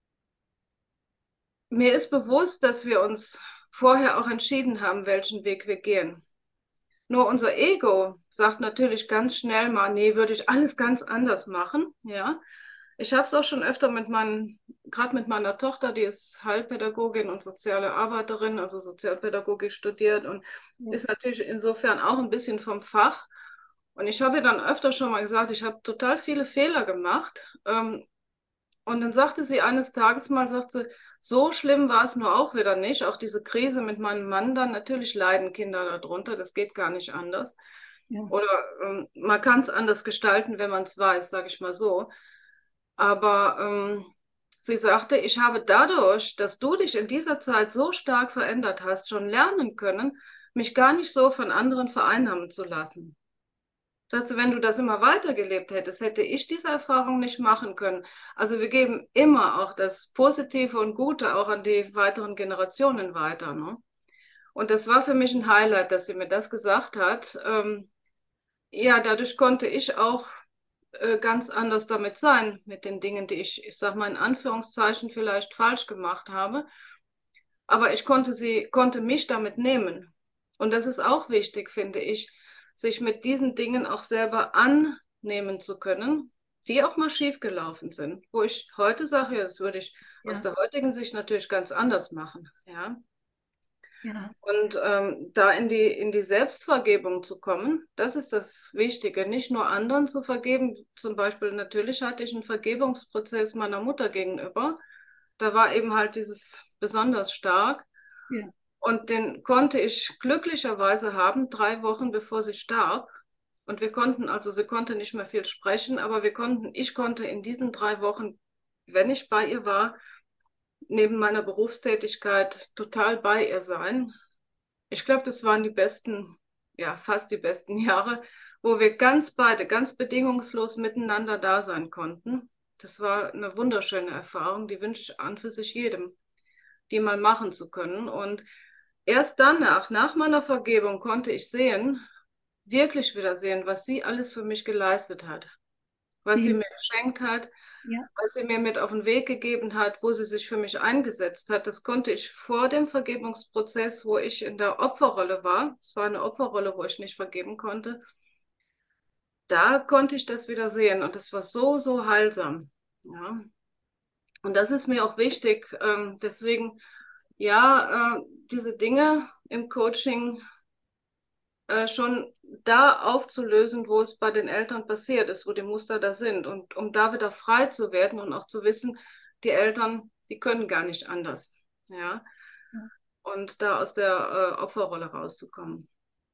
mir ist bewusst, dass wir uns vorher auch entschieden haben, welchen Weg wir gehen. Nur unser Ego sagt natürlich ganz schnell mal, nee, würde ich alles ganz anders machen. Ja, ich habe es auch schon öfter mit meinen, gerade mit meiner Tochter, die ist Heilpädagogin und soziale Arbeiterin, also Sozialpädagogik studiert und Ja. ist natürlich insofern auch ein bisschen vom Fach. Und ich habe ihr dann öfter schon mal gesagt, ich habe total viele Fehler gemacht. Ähm, und dann sagte sie eines Tages mal, sagt sie, so schlimm war es nur auch wieder nicht. Auch diese Krise mit meinem Mann dann, natürlich leiden Kinder darunter, das geht gar nicht anders. Ja. Oder ähm, man kann es anders gestalten, wenn man es weiß, sage ich mal so. Aber ähm, sie sagte, ich habe dadurch, dass du dich in dieser Zeit so stark verändert hast, schon lernen können, mich gar nicht so von anderen vereinnahmen zu lassen. Sagst du, wenn du das immer weitergelebt hättest, hätte ich diese Erfahrung nicht machen können. Also wir geben immer auch das Positive und Gute auch an die weiteren Generationen weiter, ne? Und das war für mich ein Highlight, dass sie mir das gesagt hat. Ähm, ja, dadurch konnte ich auch äh, ganz anders damit sein, mit den Dingen, die ich, ich sag mal in Anführungszeichen, vielleicht falsch gemacht habe. Aber ich konnte sie, konnte mich damit nehmen. Und das ist auch wichtig, finde ich, sich mit diesen Dingen auch selber annehmen zu können, die auch mal schiefgelaufen sind, wo ich heute sage, ja, das würde ich aus Ja, der heutigen Sicht natürlich ganz anders machen, ja. ja, Und ähm, da in die, in die Selbstvergebung zu kommen, das ist das Wichtige. Nicht nur anderen zu vergeben. Zum Beispiel, natürlich hatte ich einen Vergebungsprozess meiner Mutter gegenüber. Da war eben halt dieses besonders stark. ja, Und den konnte ich glücklicherweise haben, drei Wochen bevor sie starb. Und wir konnten, also sie konnte nicht mehr viel sprechen, aber wir konnten, ich konnte in diesen drei Wochen, wenn ich bei ihr war, neben meiner Berufstätigkeit total bei ihr sein. Ich glaube, das waren die besten, ja, fast die besten Jahre, wo wir ganz beide, ganz bedingungslos miteinander da sein konnten. Das war eine wunderschöne Erfahrung, die wünsche ich an für sich jedem, die mal machen zu können. Und erst danach, nach meiner Vergebung, konnte ich sehen, wirklich wieder sehen, was sie alles für mich geleistet hat, was sie viel, mir geschenkt hat, ja, was sie mir mit auf den Weg gegeben hat, wo sie sich für mich eingesetzt hat. Das konnte ich vor dem Vergebungsprozess, wo ich in der Opferrolle war. Es war eine Opferrolle, wo ich nicht vergeben konnte. Da konnte ich das wieder sehen und das war so, so heilsam. Ja. Und das ist mir auch wichtig. Ähm, deswegen, ja, äh, diese Dinge im Coaching äh, schon da aufzulösen, wo es bei den Eltern passiert ist, wo die Muster da sind. Und um da wieder frei zu werden und auch zu wissen, die Eltern, die können gar nicht anders. Ja. Und da aus der äh, Opferrolle rauszukommen.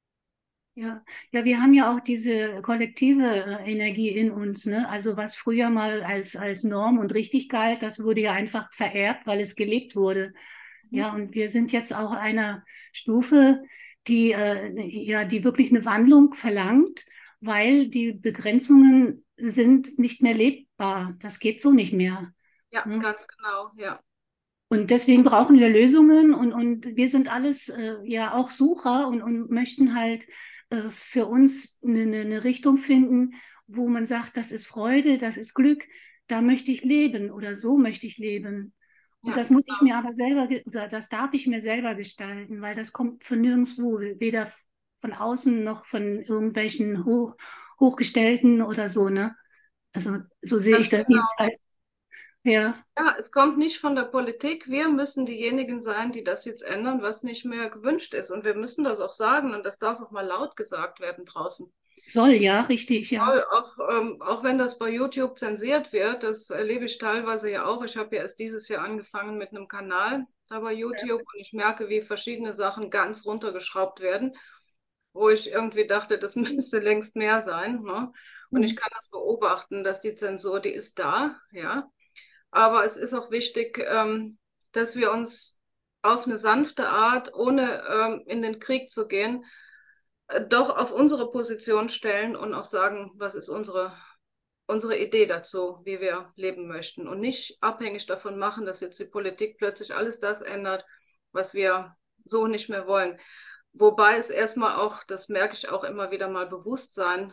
ja, ja, wir haben ja auch diese kollektive äh, Energie in uns, ne? Also was früher mal als, als Norm und richtig galt, das wurde ja einfach vererbt, weil es gelebt wurde. Mhm. Ja, und wir sind jetzt auch einer Stufe, die, äh, ja, die wirklich eine Wandlung verlangt, weil die Begrenzungen sind nicht mehr lebbar. Das geht so nicht mehr. Ja, Ne? ganz genau, ja. Und deswegen brauchen wir Lösungen und, und wir sind alles äh, ja auch Sucher und, und möchten halt äh, für uns eine, eine eine Richtung finden, wo man sagt, das ist Freude, das ist Glück, da möchte ich leben oder so möchte ich leben. Und Ja, das muss ich mir aber selber, ge- oder das darf ich mir selber gestalten, weil das kommt von nirgendwo, weder von außen noch von irgendwelchen Hoch, Hochgestellten oder so, ne? Also so sehe ich ganz das genau. jedenfalls. Ja, Ja, es kommt nicht von der Politik. Wir müssen diejenigen sein, die das jetzt ändern, was nicht mehr gewünscht ist. Und wir müssen das auch sagen und das darf auch mal laut gesagt werden draußen. soll ja, richtig, ja. Voll, auch, ähm, auch wenn das bei YouTube zensiert wird, das erlebe ich teilweise ja auch. Ich habe ja erst dieses Jahr angefangen mit einem Kanal da bei YouTube und ich merke, wie verschiedene Sachen ganz runtergeschraubt werden, wo ich irgendwie dachte, das müsste längst mehr sein. Ne? Und ich Mhm. kann das beobachten, dass die Zensur, die ist da, ja. Aber es ist auch wichtig, ähm, dass wir uns auf eine sanfte Art, ohne ähm, in den Krieg zu gehen, äh, doch auf unsere Position stellen und auch sagen, was ist unsere, unsere Idee dazu, wie wir leben möchten. Und nicht abhängig davon machen, dass jetzt die Politik plötzlich alles das ändert, was wir so nicht mehr wollen. Wobei es erstmal auch, das merke ich auch immer wieder mal, Bewusstsein,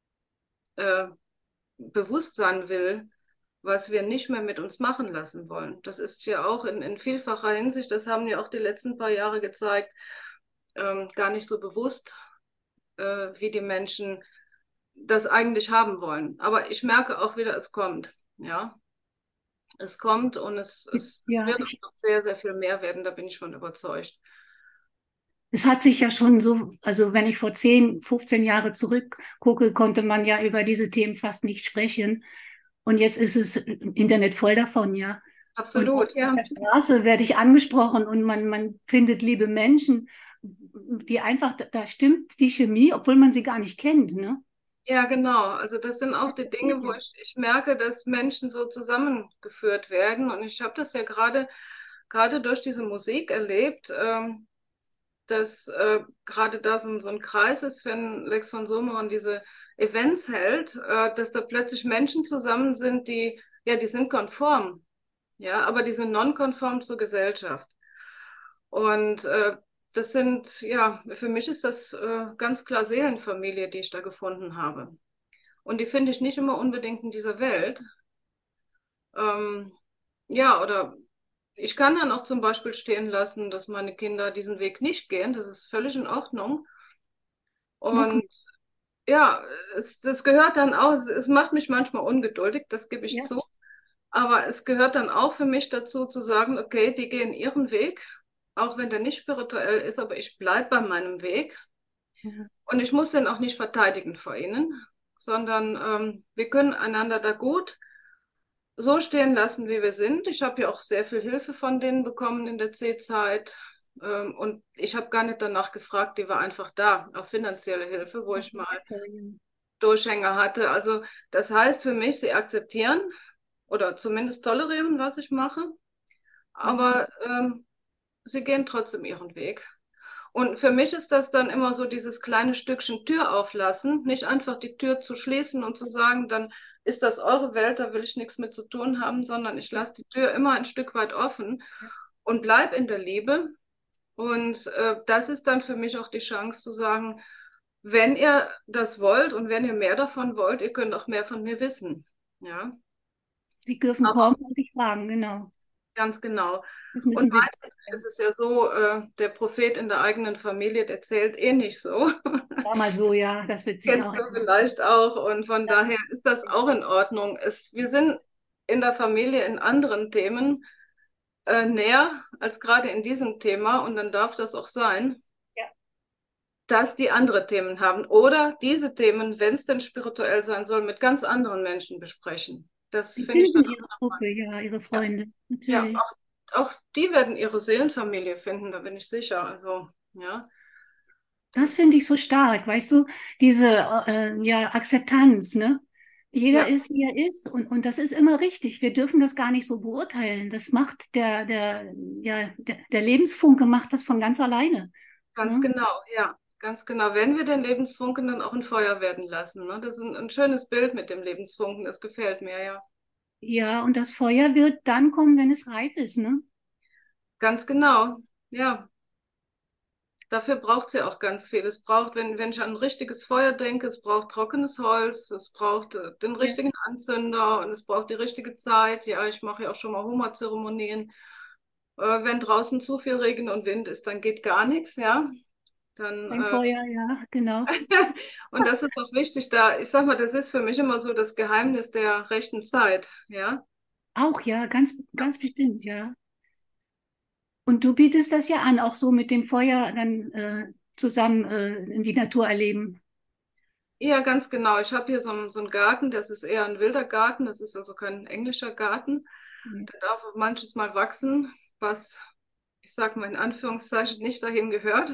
äh, Bewusstsein will, was wir nicht mehr mit uns machen lassen wollen. Das ist ja auch in, in vielfacher Hinsicht, das haben ja auch die letzten paar Jahre gezeigt, ähm, gar nicht so bewusst, äh, wie die Menschen das eigentlich haben wollen. Aber ich merke auch wieder, es kommt. Ja, es kommt und es, es, es Ja, wird auch ich, noch sehr, sehr viel mehr werden, da bin ich von überzeugt. es hat sich ja schon so, also wenn ich vor zehn, fünfzehn Jahre zurückgucke, konnte man ja über diese Themen fast nicht sprechen. Und jetzt ist es im Internet voll davon, ja. Und auf Absolut, ja. der Straße werde ich angesprochen und man, man findet liebe Menschen, die einfach, da stimmt die Chemie, obwohl man sie gar nicht kennt, ne? Ja, genau. Also das sind auch Das die passiert Dinge, wo ja. ich, ich merke, dass Menschen so zusammengeführt werden. Und ich habe das ja gerade gerade durch diese Musik erlebt, ähm, dass äh, gerade da so, ein- so ein Kreis ist, wenn Lex von Sommeren diese Events hält, äh, dass da plötzlich Menschen zusammen sind, die, ja, die sind konform, ja, aber die sind non-konform zur Gesellschaft. Und äh, das sind, ja, für mich ist das äh, ganz klar Seelenfamilie, die ich da gefunden habe. Und die finde ich nicht immer unbedingt in dieser Welt. Ähm, ja, oder ich kann dann auch zum Beispiel stehen lassen, dass meine Kinder diesen Weg nicht gehen. Das ist völlig in Ordnung. Und Okay. ja, es, das gehört dann auch, es, es macht mich manchmal ungeduldig, das gebe ich Ja. zu. Aber es gehört dann auch für mich dazu zu sagen, okay, die gehen ihren Weg, auch wenn der nicht spirituell ist, aber ich bleibe bei meinem Weg. Ja. Und ich muss den auch nicht verteidigen vor ihnen, sondern ähm, wir können einander da gut so stehen lassen, wie wir sind. Ich habe ja auch sehr viel Hilfe von denen bekommen in der C-Zeit. Ähm, und ich habe gar nicht danach gefragt, die war einfach da, auch finanzielle Hilfe, wo ich mal Durchhänger hatte. Also das heißt für mich, sie akzeptieren oder zumindest tolerieren, was ich mache, Ja. aber ähm, sie gehen trotzdem ihren Weg. Und für mich ist das dann immer so dieses kleine Stückchen Tür auflassen, nicht einfach die Tür zu schließen und zu sagen, dann ist das eure Welt, da will ich nichts mit zu tun haben, sondern ich Ja. lasse die Tür immer ein Stück weit offen Ja. und bleib in der Liebe. Und äh, das ist dann für mich auch die Chance zu sagen, wenn ihr das wollt und wenn ihr mehr davon wollt, ihr könnt auch mehr von mir wissen. Ja, Sie dürfen kommen und dich fragen, genau. ganz genau. Das Und müssen Sie. meistens ist es ja so, äh, der Prophet in der eigenen Familie, der zählt eh nicht so. Das war mal so, ja, das wird sich auch Kennst du ändern. vielleicht auch. Und von Das, daher ist das auch in Ordnung. Es, wir sind in der Familie in anderen Themen äh, näher als gerade in diesem Thema. Und dann darf das auch sein, ja, dass die andere Themen haben. Oder diese Themen, wenn es denn spirituell sein soll, mit ganz anderen Menschen besprechen. Das Sie finde ich dann finden auch Ihre nochmal. Gruppe, ja, Ihre Ja, Freunde, ja, natürlich. auch, auch die werden ihre Seelenfamilie finden, da bin ich sicher. Also, ja, Das das, finde ich so stark, weißt du, diese äh, ja, Akzeptanz, ne? Jeder ja, ist, wie er ist und, und das ist immer richtig. Wir dürfen das gar nicht so beurteilen. Das macht der, der, ja, der, der Lebensfunke macht das von ganz alleine. ganz Ne? genau, ja, ganz genau. Wenn wir den Lebensfunken dann auch ein Feuer werden lassen, ne? Das ist ein, ein schönes Bild mit dem Lebensfunken, das gefällt mir, ja. Ja, und das Feuer wird dann kommen, wenn es reif ist, ne? Ganz genau, ja. Dafür braucht es ja auch ganz viel. Es braucht, wenn, wenn ich an ein richtiges Feuer denke, es braucht trockenes Holz, es braucht äh, den Ja, richtigen Anzünder und es braucht die richtige Zeit. Ja, ich mache ja auch schon mal Homa-Zeremonien. Äh, wenn draußen zu viel Regen und Wind ist, dann geht gar nichts, ja. Dann, ein äh, Feuer, ja, genau. und das ist auch wichtig da. Ich sag mal, das ist für mich immer so das Geheimnis der rechten Zeit, ja. Auch ja, ganz, ganz bestimmt, ja. Und du bietest das ja an, auch so mit dem Feuer dann äh, zusammen äh, in die Natur erleben. Ja, ganz genau. Ich habe hier so einen, so einen Garten, das ist eher ein wilder Garten, das ist also kein englischer Garten. Ja. Da darf auch manches mal wachsen, was, ich sage mal in Anführungszeichen, nicht dahin gehört.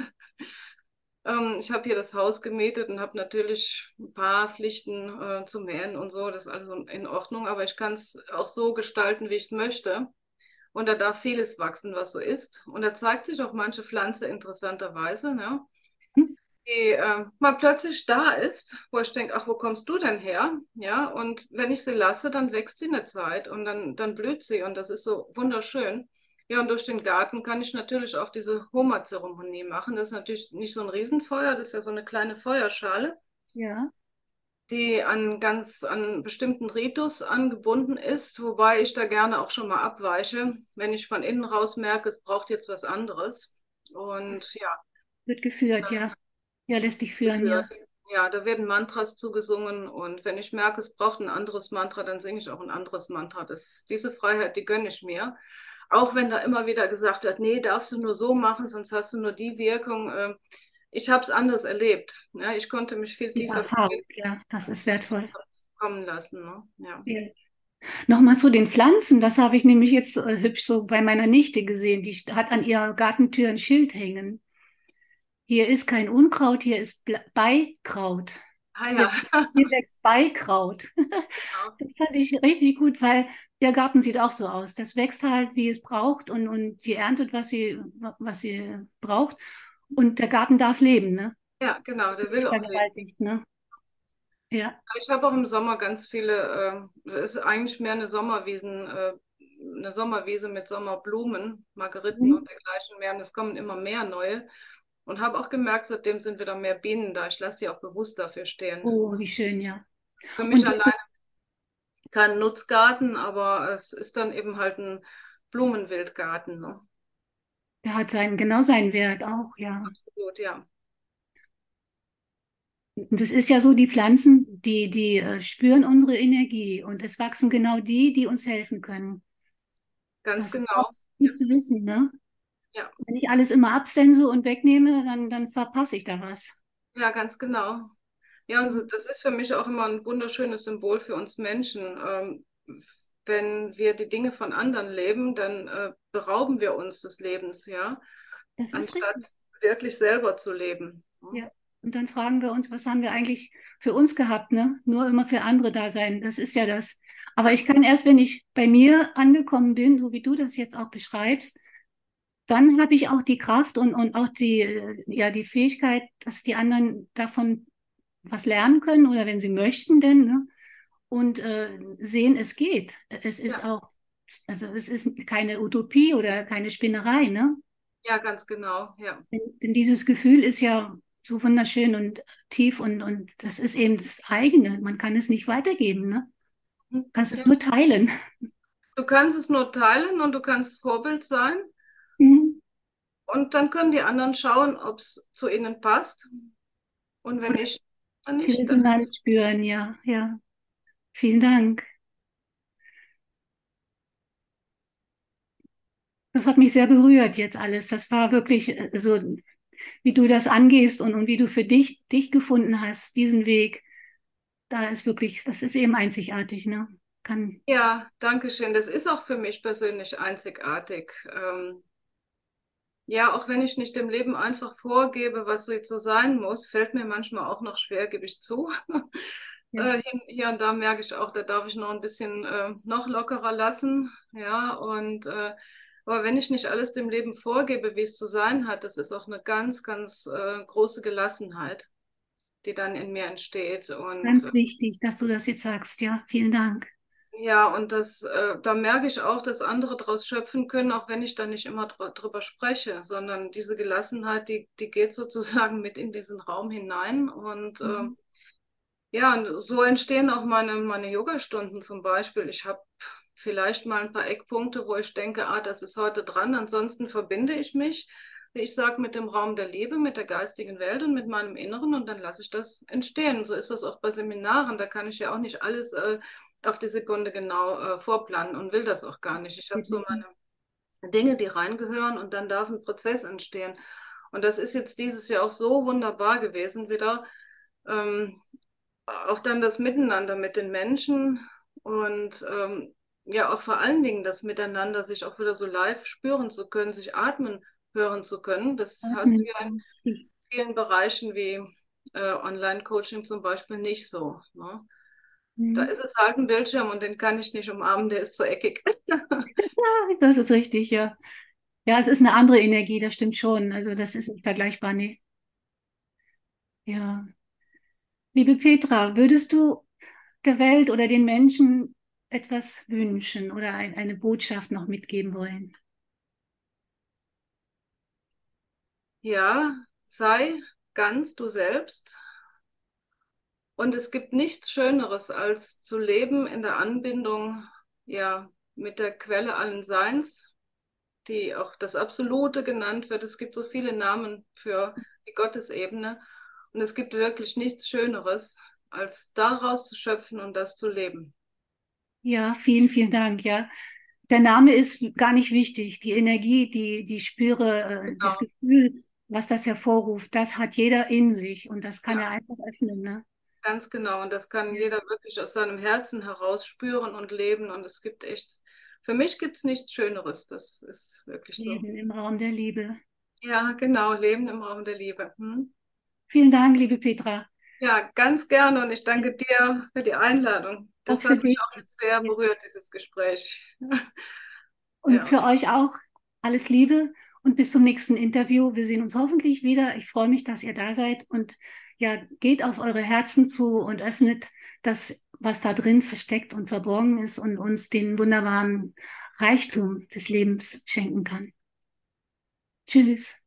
Ähm, ich habe hier das Haus gemietet und habe natürlich ein paar Pflichten äh, zu mähen und so, das ist also in Ordnung, aber ich kann es auch so gestalten, wie ich es möchte. Und da darf vieles wachsen, was so ist. Und da zeigt sich auch manche Pflanze interessanterweise, ne? Hm? Die äh, mal plötzlich da ist, wo ich denke, ach, wo kommst du denn her? Ja, und wenn ich sie lasse, dann wächst sie eine Zeit und dann, dann blüht sie und das ist so wunderschön. Ja, und durch den Garten kann ich natürlich auch diese Homa-Zeremonie machen. Das ist natürlich nicht so ein Riesenfeuer, das ist ja so eine kleine Feuerschale, Ja, die an ganz an bestimmten Ritus angebunden ist, wobei ich da gerne auch schon mal abweiche, wenn ich von innen raus merke, es braucht jetzt was anderes. das Und ja, wird geführt, ja. Ja, lässt dich führen, ja. geführt. Ja, da werden Mantras zugesungen und wenn ich merke, es braucht ein anderes Mantra, dann singe ich auch ein anderes Mantra. Das, diese Freiheit, die gönne ich mir. Auch wenn da immer wieder gesagt wird, nee, darfst du nur so machen, sonst hast du nur die Wirkung. Ähm, Ich habe es anders erlebt. Ja, ich konnte mich viel Die tiefer Erfahrung, ja, das ist wertvoll. kommen lassen. Ne? Ja. Ja. Nochmal zu den Pflanzen, das habe ich nämlich jetzt äh, hübsch so bei meiner Nichte gesehen. Die hat an ihrer Gartentür ein Schild hängen. Hier ist kein Unkraut, hier ist Ble- Beikraut. Ah Hier, ja, hier wächst Beikraut. genau. Das fand ich richtig gut, weil ihr Garten sieht auch so aus. Das wächst halt, wie es braucht und, und die erntet, was sie, was sie braucht. Und der Garten darf leben, ne? Ja, genau, der will Nicht auch leben. vergewaltigt, ne? Ja. Ich habe auch im Sommer ganz viele, äh, es ist eigentlich mehr eine Sommerwiesen, äh, eine Sommerwiese mit Sommerblumen, Margeriten Mhm. und dergleichen mehr. Und es kommen immer mehr neue. Und habe auch gemerkt, seitdem sind wieder mehr Bienen da. Ich lasse die auch bewusst dafür stehen. Oh, wie schön, ja. Für mich Und allein kein Nutzgarten, aber es ist dann eben halt ein Blumenwildgarten. Ne? der hat seinen, genau seinen Wert auch, ja. Absolut, ja. Und es ist ja so, die Pflanzen, die, die äh, spüren unsere Energie und es wachsen genau die, die uns helfen können. Ganz Das ist auch genau. Ja, gut zu wissen, ne? ja, Wenn ich alles immer absense und wegnehme, dann, dann verpasse ich da was. ja, ganz genau. Ja, und so, das ist für mich auch immer ein wunderschönes Symbol für uns Menschen. Ähm, wenn wir die Dinge von anderen leben, dann äh, berauben wir uns des Lebens, ja, Das ist richtig. anstatt wirklich selber zu leben. Ja. Und dann fragen wir uns, was haben wir eigentlich für uns gehabt, ne? Nur immer für andere da sein. Das ist ja das. Aber Ja, ich kann erst, wenn ich bei mir angekommen bin, so wie du das jetzt auch beschreibst, dann habe ich auch die Kraft und, und auch die, äh, ja, die Fähigkeit, dass die anderen davon was lernen können oder wenn sie möchten, denn, ne? Und äh, sehen, es geht. Es ist ja, auch, also es ist keine Utopie oder keine Spinnerei, ne? ja, ganz genau. Ja. Denn, denn dieses Gefühl ist ja so wunderschön und tief und, und das ist eben das eigene. Man kann es nicht weitergeben, ne? Kannst es Ja. nur teilen. Du kannst es nur teilen und du kannst Vorbild sein. Mhm. Und dann können die anderen schauen, ob es zu ihnen passt. Und wenn Oder nicht, dann die nicht. Dann ist Resonanz es, spüren, ja, ja. Vielen Dank. Das hat mich sehr berührt jetzt alles. Das war wirklich äh, so, wie du das angehst und, und wie du für dich, dich gefunden hast, diesen Weg. Da ist wirklich, das ist eben einzigartig, ne? Kann, ja, danke schön. Das ist auch für mich persönlich einzigartig. Ähm, ja, auch wenn ich nicht dem Leben einfach vorgebe, was so jetzt so sein muss, fällt mir manchmal auch noch schwer, gebe ich zu. ja. Äh, hier, hier und da merke ich auch, da darf ich noch ein bisschen äh, noch lockerer lassen. Ja, und äh, aber wenn ich nicht alles dem Leben vorgebe, wie es zu sein hat, das ist auch eine ganz, ganz äh, große Gelassenheit, die dann in mir entsteht. Und äh, Ganz wichtig, dass du das jetzt sagst. Ja, vielen Dank. ja, und das, äh, da merke ich auch, dass andere daraus schöpfen können, auch wenn ich da nicht immer dr drüber spreche, sondern diese Gelassenheit, die, die geht sozusagen mit in diesen Raum hinein. Und äh, Mhm. ja, und so entstehen auch meine, meine Yogastunden zum Beispiel. Ich habe vielleicht mal ein paar Eckpunkte, wo ich denke, ah, das ist heute dran. Ansonsten verbinde ich mich, wie ich sage, mit dem Raum der Liebe, mit der geistigen Welt und mit meinem Inneren und dann lasse ich das entstehen. So ist das auch bei Seminaren. Da kann ich ja auch nicht alles äh, auf die Sekunde genau äh, vorplanen und will das auch gar nicht. Ich habe so meine Dinge, die reingehören und dann darf ein Prozess entstehen. Und das ist jetzt dieses Jahr auch so wunderbar gewesen wieder. Ähm, auch dann das Miteinander mit den Menschen und ähm, ja auch vor allen Dingen das Miteinander, sich auch wieder so live spüren zu können, sich atmen hören zu können. Das hast du Atmen. ja in vielen Bereichen wie äh, Online-Coaching zum Beispiel nicht so. Ne? Da Mhm. ist es halt ein Bildschirm und den kann ich nicht umarmen, der ist zu eckig. Ja, das ist richtig, ja. Ja, es ist eine andere Energie, das stimmt schon. Also das ist nicht vergleichbar, nee. Ja. Liebe Petra, würdest du der Welt oder den Menschen etwas wünschen oder ein, eine Botschaft noch mitgeben wollen? Ja, sei ganz du selbst. Und es gibt nichts Schöneres, als zu leben in der Anbindung, ja, mit der Quelle allen Seins, die auch das Absolute genannt wird. Es gibt so viele Namen für die Gottesebene. Und es gibt wirklich nichts Schöneres, als daraus zu schöpfen und das zu leben. Ja, vielen, vielen Dank, ja. Der Name ist gar nicht wichtig. Die Energie, die, die Spüre, äh, das Genau, Gefühl, was das hervorruft, das hat jeder in sich und das kann ja, er einfach öffnen, ne? ganz genau. Und das kann Ja. jeder wirklich aus seinem Herzen heraus spüren und leben. Und es gibt echt, für mich gibt es nichts Schöneres. Das ist wirklich so. Leben im Raum der Liebe. Ja, genau, Leben im Raum der Liebe. Hm? Vielen Dank, liebe Petra. Ja, ganz gerne und ich Ja, danke dir für die Einladung. auch Das für hat mich dich. auch jetzt sehr Ja. berührt, dieses Gespräch. Und Ja, für euch auch alles Liebe und bis zum nächsten Interview. Wir sehen uns hoffentlich wieder. Ich freue mich, dass ihr da seid und ja, geht auf eure Herzen zu und öffnet das, was da drin versteckt und verborgen ist und uns den wunderbaren Reichtum des Lebens schenken kann. Tschüss.